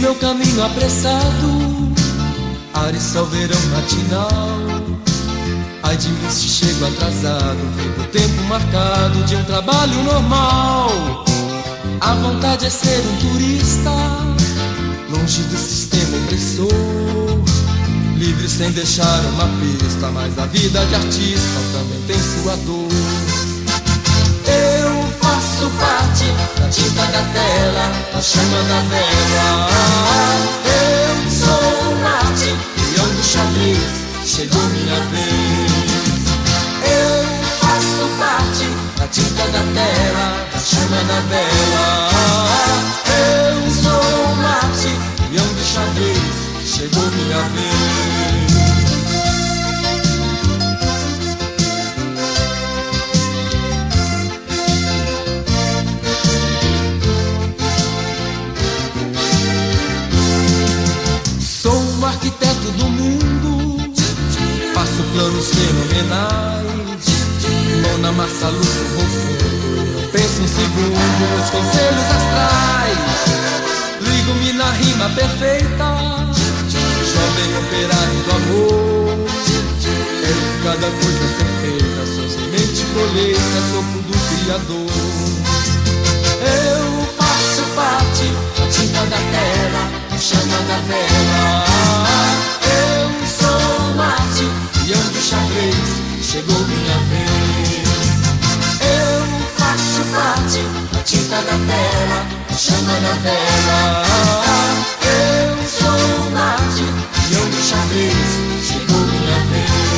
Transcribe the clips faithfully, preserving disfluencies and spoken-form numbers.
meu caminho apressado, ares ao verão matinal. Ai de mim se chego atrasado, fico o tempo marcado de um trabalho normal. A vontade é ser um turista, longe do sistema opressor, livre sem deixar uma pista, mas a vida de artista também tem sua dor. Eu faço parte da tinta da tela, da chama da vela. Eu sou Marte, peão do xadrez, chegou minha vez. Eu faço parte da tinta da tela, da chama da vela. Eu sou Marte, peão do xadrez, chegou minha vez. Sou um arquiteto do mundo, faço planos fenomenais, mão na massa, luto, vou fundo, não penso um segundo nos conselhos astrais. Ligo-me na rima perfeita, jovem operário do amor. Quero cada coisa ser feita, sou semente colheita, sopro do Criador. Eu faço parte da tinta da tela, da chama da vela. Eu sou Marte, peão do xadrez, chegou minha vez. Eu faço parte da tinta da tela, da chama da vela. Eu sou Marte, peão do xadrez, chegou minha vez.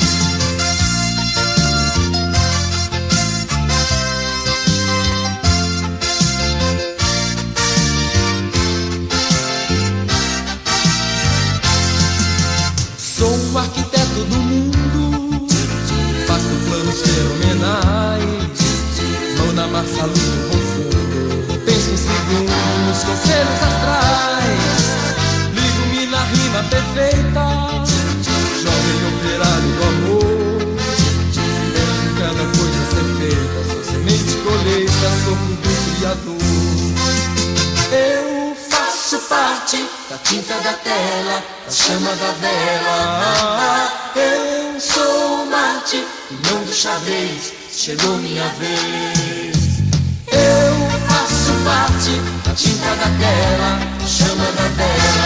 Sou um arquiteto do mundo, faço planos fenomenais, mão na massa, luto, vou fundo, penso em segundo nos conselhos astrais. Ligo-me na rima perfeita, jovem operário do amor. Quero cada coisa ser feita, sou semente colheita, sopro do Criador. Eu faço parte da tinta da tela, da chama da vela. Eu sou Marte, peão do xadrez, chegou minha vez. Eu faço parte da tinta da tela, da chama da vela.